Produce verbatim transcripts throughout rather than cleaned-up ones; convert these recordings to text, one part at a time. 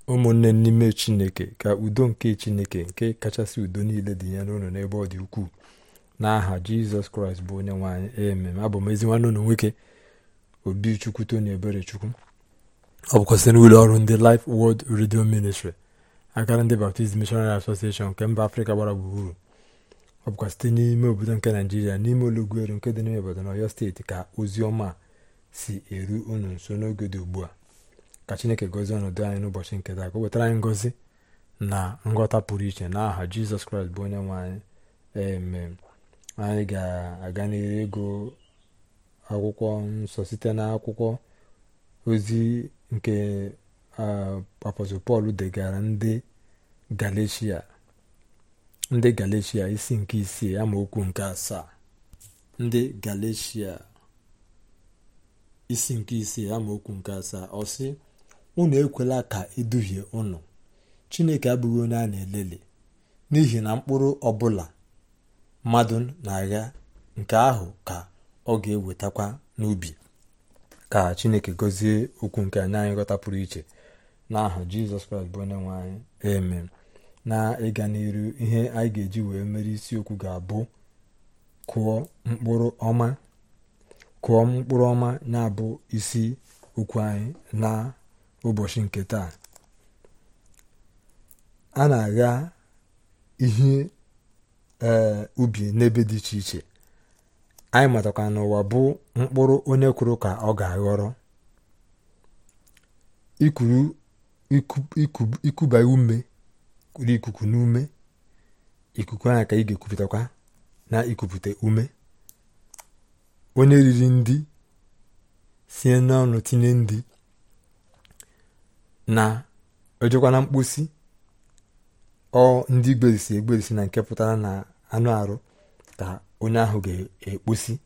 ụmụnne n'ime Chineke, ka udo nke Chineke nke kachasị udo niile dị ya n'ụlọ n'ebe ọ dị ukwuu, n'aha Jizọs Kraịst bụ onye nwe anyị, amen. Abụ m ezi nwanne unu nwoke Obichukwu Tony Eberechukwu. Ọ bụkwa site n'ụlọ ọrụ ndị Life Word Radio Ministry, akara ndị Baptist Missionary Association nke mba Afrịka gbara gburugburu. Ọ bụkwa site n'ime obodo nke Naijiria, n'ime Olugweru nke dị n'ime obodo n'Ọyọ steeti, ka ozi ọma si eru unu nso n'oge dị ugbu a. Ka Chineke gọzie ọnọdụ anyị n'ụbọchị nke taa, ka o wetara anyị ngọzi na nghọta pụrụ iche n'aha Jizọs Kraịst bụ onye nwe anyị, amen. Anyị ga-aga n'ihu ego akwụkwọ nsọ site n'akwụkwọ ozi nke apọstọl Pọl degara ndị Galeshia ndị Galeshia isi nke isii amaokwu nke asaa. Ndị Galeshia isi nke isii amaokwu nke asaa, ọ sị: unu ekwela ka eduhie unu, Chineke abụghị onye a na-elele, n'ihi na mkpụrụ ọbụla mmadụ na-agha, nke ahụ ka ọ ga-ewetakwa n'ubi. Ka Chineke gọzie okwu nke anyị anyị nghọta pụrụ iche n'aha Jizọs Kraịst bụ onye nwe anyị, amen. Na ịga n'iru, ihe anyị ga-eji wee mere isiokwu ga-abụ kụọ mkpụrụ ọma. Kụọ mkpụrụ ọma na-abụ isi okwu anyị na ụbọchị nke taa. A na-agha ihe ee ubi n'ebe dị iche iche. Anyị matakwa n'ụwa bụ mkpụrụ onye kwuru ka ọ ga-aghọrọ. Ikuru ikuba ume kuru ikuku n'ume, ikuku ahụ ka ị ga-ekupụtakwa na ikupụta ume. Onye riri ndị sie n'ọnụ tinye ndị na ojekwa na mkposi, ọ ndị gberisi egberisi na nke pụtara na anụ arụ ka onye ahụ ga-ekposi.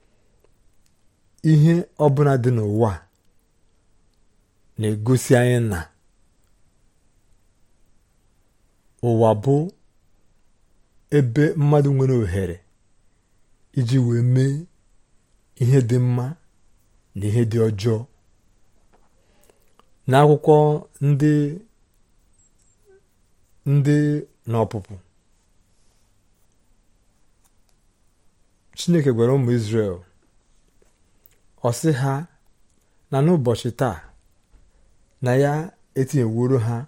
Ihe ọbụla dị n'ụwa na-egosi anyị na ụwa bụ ebe mmadụ nwere ohere iji wee mee ihe dị mma na ihe dị ọjọọ. N'akwụkwọ ndị ndị n'ọpụpụ, Chineke gwara ụmụ Izrel, ọ sị ha na n'ụbọchị taa na ya etinyeworo ha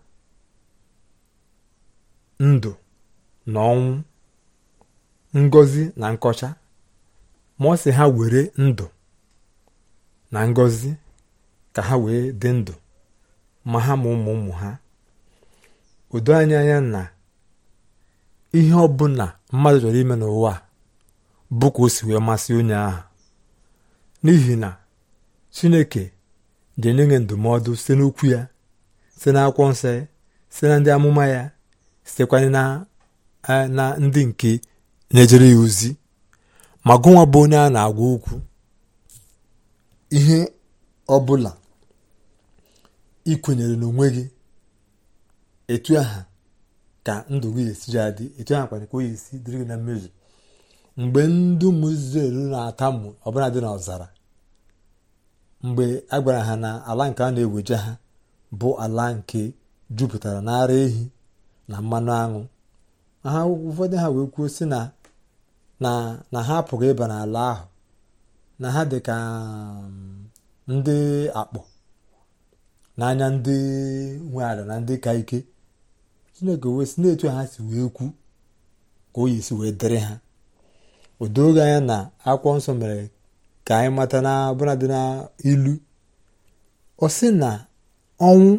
ndụ na ọnwụ, ngọzi na nkọcha, ma ọ sị ha were ndụ na ngọzi ka ha wee dị ndụ, ma ha ma ụmụ ụmụ ha. Udo anya anya na ihe ọbụla mmadụ chọrọ ime n'ụwa bụ ka o si wee masị onye ahụ, n'ihi na Chineke ga-enye gị ndụmọdụ site n'okwu ya, site n'akwụkwọ nsọ ya, site na ndị amụma ya, sitekwa na na ndị nke na-ejere ya ozi. Ma gụnwa bụ onye a na-agwa okwu, ihe ọbụla ị kwenyere n'onwe gị, etu aha ka ndụ gị esi adị, etu aha kwana ka o esi dịrị gị na mmezu. Mgbe ndị ụmụ Izrel na-atamụ ọbụla dị n'ọzara, mgbe a gwara ha na ala nke a na-eweje ha bụ ala nke jupụtara n'ara ehi na mmanụ aṅụ, ha ụfọdụ ha wee kwuo sị na na na ha apụghị ịba n'ala ahụ, na ha dị ka ndị akpọ n'anya ndị nwe ala na ndị ka ike. Chineke wee sị na-etu ha si wee kwu ka o yi si wee dịrị ha. O doghị anya na akwụkwọ nsọ mere ka anyị mata na ọbụla dị n'ilu, ọ sị na ọnwụ,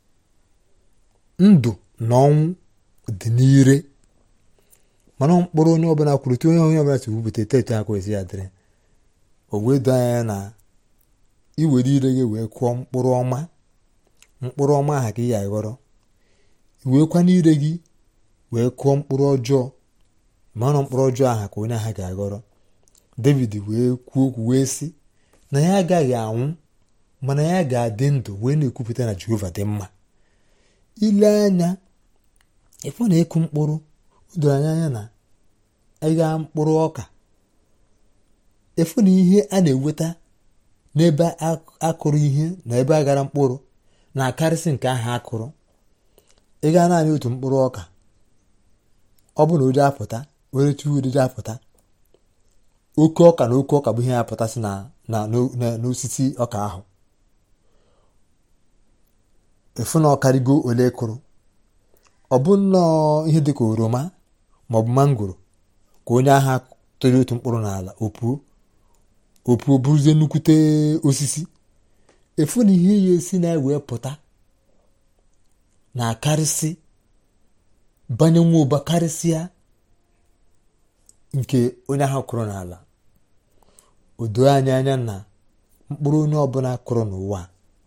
ndụ na ọnwụ dị n'ire, mana mkpụrụ onye ọbụla kwuru tu onye onye ọbụla si wupụta etetu aka esi ya dịrị. O wee doo anya na iwere ire gị wee kụọ mkpụrụ ọma, mkpụrụ ọma aha ka ị ya aghọrọ. Iweekwa n'ire gị wee kụọ mkpụrụ ọjọọ, mana mkpụrụ ọjọọ aha ka onye aha ga-aghọrọ. David wee kwuo okwu wee sị na ya agaghị anwụ, mana ya ga-adị ndụ wee na-ekwupụta na Jehova dị mma. Ile anya ịfụ na ịkụ mkpụrụ, o doro anya anya na ịgha mkpụrụ ọka, ịfụ na ihe a na-eweta n'ebe akụrụ ihe na ebe aghara mkpụrụ na-akarịsị nke ahụ akụrụ. ị gaa naanị otu mkpụrụ ọka, ọ bụ na ụdị apụta were chi ụdịdị apụta, oke ọka na oke ọka bụ ihe apụtasị na n'osisi ọka ahụ. efu na ọkarịgo ole kụrụ, ọ bụ nnọọ ihe dịka oroma maọbụ mangoro ka onye agha tụrụ otu mkpụrụ n'ala opuo opuo bụrụzie nnukwute osisi. efu na ihe ya esi na-ewe pụta na-akarịsị banye nwa ụba karịsịa nke onye ahụ kụrụ n'ala. o doo anyị anya na mkpụrụ onye ọbụla kụrụ n'ụwa,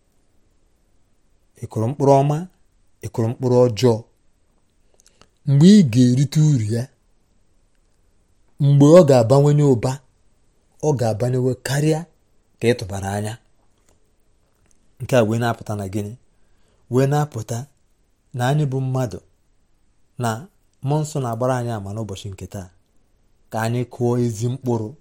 ịkụrụ mkpụrụ ọma, ịkụrụ mkpụrụ ọjọọ, mgbe ị ga-erite uru ya, mgbe ọ ga-abawanye ụba, ọ ga-abanyewe karịa ka ị tụbara anya. nke a wee na-apụta na gịnị? wee na-apụta na anyị bụ mmadụ, na mmụọ nsọ na-agbara anyị ama n'ụbọchị nke taa ka anyị kụọ ezi mkpụrụ.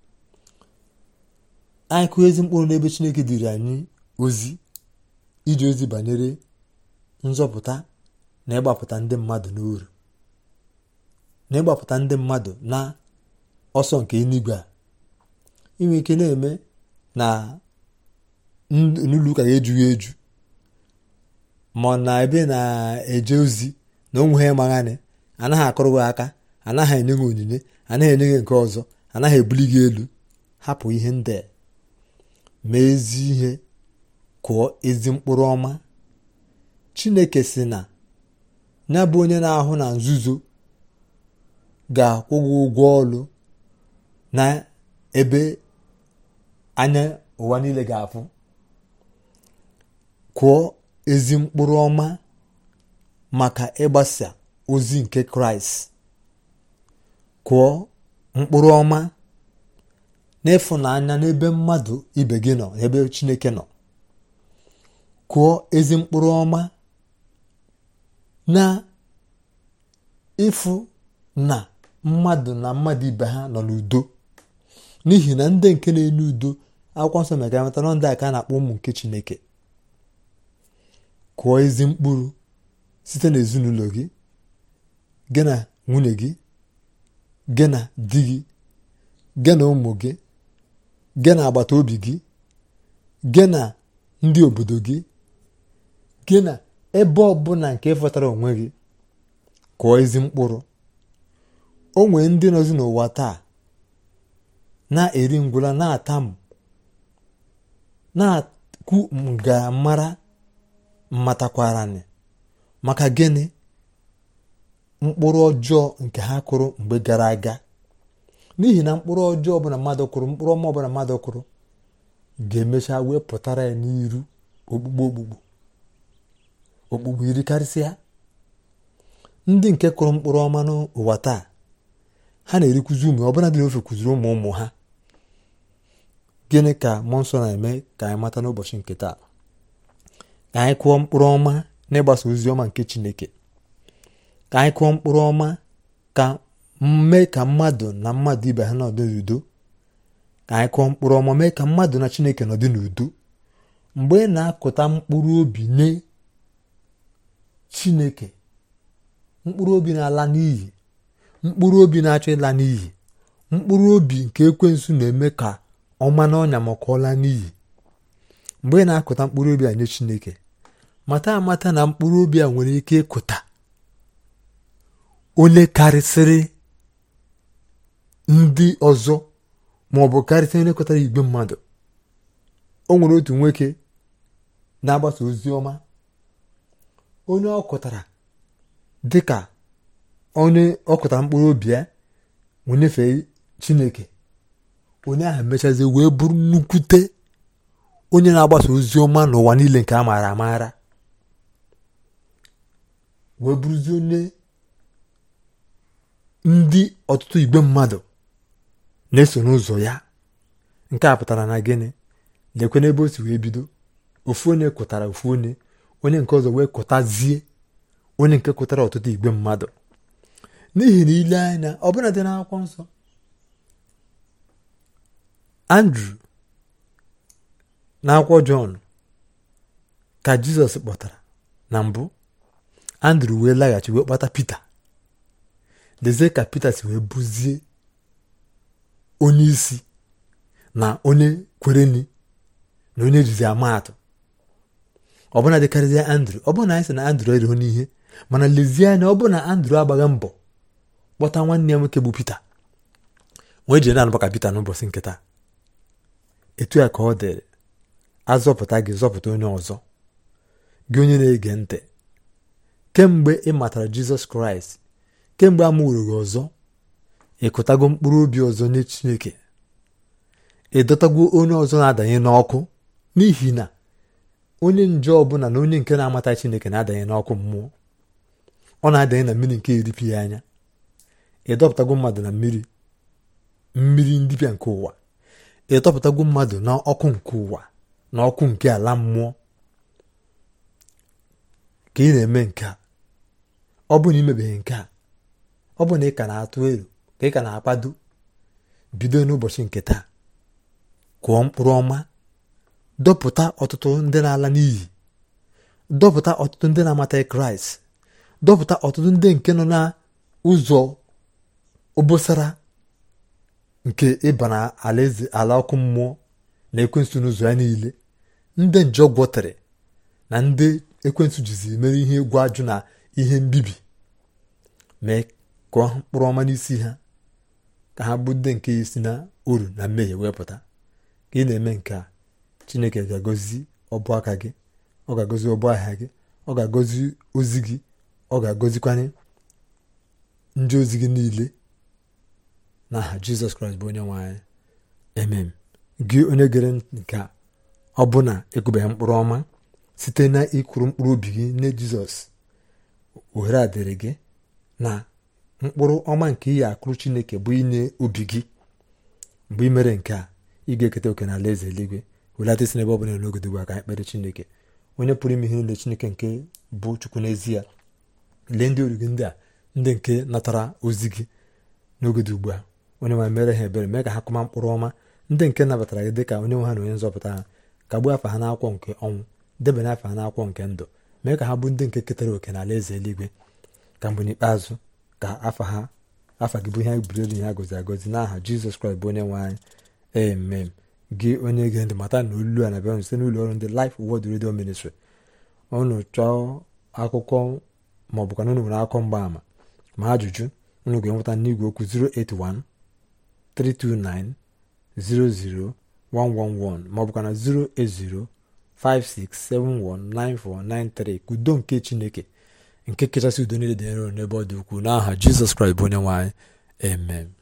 anyị kụọ ezi mkpụrụ n'ebe Chineke dịrị anyị ozi, iji ozi banyere nzọpụta na ịgbapụta ndị mmadụ n'uru, na ịgbapụta ndị mmadụ na ọsọ nke eluigwe a. inwe ike na-eme na n'ụlọ ụka ga-ejughị eju, ma na ebe na-eje ozi na onwe ha maghani, anaghị akụrụ gị aka, anaghị enye gị onyinye, anaghị enye gị nke ọzọ, anaghị ebuli gị elu. hapụ ihe ndị a, mee ezi ihe, kụọ ezi mkpụrụ ọma. Chineke sị na ya bụ onye na-ahụ na nzuzo ga-akwụ gị ụgwọ ọlụ na ebe anya ụwa niile ga-afụ. kụọ ezi mkpụrụ ọma maka ịgbasa ozi nke Kraịst. kụọ mkpụrụ ọma n'ịfụnanya n'ebe mmadụ ibe gị nọ, n'ebe Chineke nọ. kụọ ezi mkpụrụ ọma na ịfụ na mmadụ na mmadụ ibe ha nọ n'udo, n'ihi na ndị nke na-enye udo, akwụkwọ nsọ mere ka amata na ndị a ka a na-akpọ ụmụ nke Chineke. kụọ ezi mkpụrụ site n'ezinụlọ gị, gị na nwunye gị, gị na di gị, gị na ụmụ gị, gị na agbata obi gị, gị na ndị obodo gị, gị na ebe ọbụla nke fọtara onwe gị. kụọ ezi mkpụrụ. o nwee ndị nọzi n'ụwa taa na-eri ngwụla, na-atamụ, na-akwu nga mara mmatakwarani maka gịnị? mkpụrụ ọjọọ nke ha kụrụ mgbe gara aga. n'ihi na mkpụrụ ọjọọ ọbụla mmadụ kụrụ, mkpụrụ ọma ọbụla mmadụ kụrụ, ga-emecha wee pụtara ya n'iru okpukpe okpukpu okpukpu iri karịsịa. ndị nke kụrụ mkpụrụ ọma n'ụwa taa, ha na-erikwuzi ụmụ, ọbụla dị n'ofe kụziri ụmụ ụmụ ha. gịnị ka mmụọ nsọ na-eme ka anyị mata n'ụbọchị nke taa? ka anyị kụọ mkpụrụ ọma n'ịgbasa ozi ọma nke Chineke. ka anyị kụọ mkpụrụ ọma ka mee ka mmadụ na mmadụ ibe ha nọdụ n'udo. ka anyị kụọ mkpụrụ ọma mee ka mmadụ na Chineke nọdụ n'udo. mgbe ị na-akụta mkpụrụ obi nye Chineke, mkpụrụ obi na-ala n'iyi, mkpụrụ obi na-achọ ịla n'iyi, mkpụrụ obi nke ekwensu na-eme ka ọma n'ọnya maka ọla n'iyi. mgbe ị na-akụta mkpụrụ obi a nye Chineke, mata amata na mkpụrụ obi a nwere ike ịkụta onye karịsịrị ndị ọzọ, ma ọ bụ karịsịrị onye kụtara igwe mmadụ. o nwere otu nwoke na-agbasa ozi ọma, onye ọ kụtara dịka onye ọ kụtara mkpụrụ obi ya nyefee Chineke. onye ahụ mechazie wee bụrụ nnukwute onye na-agbasa ozi ọma n'ụwa niile nke a maara amaara, wee bụrụzie onye ndị ọtụtụ igwe mmadụ na-eso n'ụzọ ya. nke a pụtara na gịnị? lekwe n'ebe o si wee bido. ofu onye kụtara ofu onye, onye nke ọzọ wee kụtazie onye nke kụtara ọtụtụ igwe mmadụ. n'ihi na ile anya ọbụla dị n'akwụkwọ nsọ, Andrew na akwụkwọ Jọn ka Jizọs kpọtara na mbụ. Andrew wee laghachi wee kpata Pita. Lezie ka Pita si wee bụzie onye isi na onye kwereni na onye jizi amaatụ. Ọbụna dịkarịzie Andrew, ọbụna anyị sị na Andrew eriho n'ihe, mana lezie anya ọbụna Andrew agbaghị mbọ kpọta nwanne ya nwoke bụ Pita wee jee na-anụba ka Pita n'ụbọchị nke taa. Etu ya ka ọ dịrị, azọpụta gị zọpụta onye ọzọ. Gị onye na-ege ntị, kemgbe ị matara Jizọs Kraịst, kemgbe a mụrụ gị ọzọ, ịkụtago mkpụrụ obi ọzọ nye Chineke, ịdọtago onye ọzọ na-adanye n'ọkụ, n'ihi na onye njọ ọbụla na onye nke na-amata Chineke na-adanye n'ọkụ mmụọ. Ọ na-adanye na mmiri nke eripụ ya anya. Ịdọpụtago mmadụ na mmiri mmiri ndịbịa nke ụwa, ịdọpụtago mmadụ na ọkụ nke ụwa na ọkụ nke ala mmụọ. Ka ị na-eme nke a, ọ bụ na imebeghị nke a, ọ bụ na ị ka na-atụ elu, ka ị ka na-akpado, bido n'ụbọchị nke taa kụọ mkpụrụ ọma, dọpụta ọtụtụ ndị na-ala n'iyi, dọpụta ọtụtụ ndị na-amata Kraịst, dọpụta ọtụtụ ndị nke nọ n'ụzọ obosara nke ịba na alaeze ala ọkụ mmụọ na ekwensu n'ụzọ ya niile, ndị njọ gwọtere na ndị ekwensu jizi mere ihe egwu ajụ na ihe mbibi. Mee kụọ mkpụrụ ọma n'isi ha, ka ha bụ ndị nke isi na uru na mmehie wepụta. Ka ị na-eme nke a, Chineke ga-agọzi ọbụ aka gị, ọ ga-agọzi ọbụ ahịa gị, ọ ga-agọzi ozi gị, ọ ga-agọzikwanye ndị ozi gị niile, n'aha Jizọs Kraịst bụ onye nwe anyị. Amen. Gị onye gere nke a, ọ bụ na ịkụbeghị mkpụrụ ọma site na ịkụrụ mkpụrụ obi gị nye Jizọs, ohere a dịrị gị na mkpụrụ ọma nke iyi akụrụ Chineke bụ inye obi gị. Mgbe ị mere nke a, ị ga-eketa oke na alaeze eluigwe. Welata isi n'ebe ọ bụla n'oge ugbu a ka anyị kpere Chineke. Onye pụrụ ime ihe niile, Chineke nke bụ Chukwu n'ezie, lee ndị oru gị ndị a, ndị nke natara ozi gị n'oge dị ugbu a. Onye nwe mere ha ebere, mee ka ha kụma mkpụrụ ọma. Ndị nke nabatara gị dị ka onye nwe ha na onye nzọpụta ha, kagbuo afa ha n'akwụkwọ nke ọnwụ, debanye afa ha n'akwụkwọ nke ndụ. Mee ka ha bụ ndị nke ketara oke na alaeze eluigwe. Ka mgbe n'ikpeazụ ka afa ha afa gị bụ ihe anyị buru elu, ya agọzi agọzi, n'aha Jizọs Kraịst bụ onye nwe anyị. Amen. Gị onye ge ntị, mata na olu a na-abịa site n'ụlọ ọrụ ndị Life Word Radio Ministry. Unu chọọ akụkọ maọbụkwa na unu nwere akụkọ mgbaama ma ajụjụ, unu ga-enweta n'igwe okwu zero eight one three two nine zero zero one one one maọbụkwa na zero eight zero five six seven one nine four nine three. Ka udo nke Chineke nke kachasị udo niile dị nro n'ebe ọ dị ukwuu, n'aha Jizọs Kraịst bụ onye nwe anyị. Amen.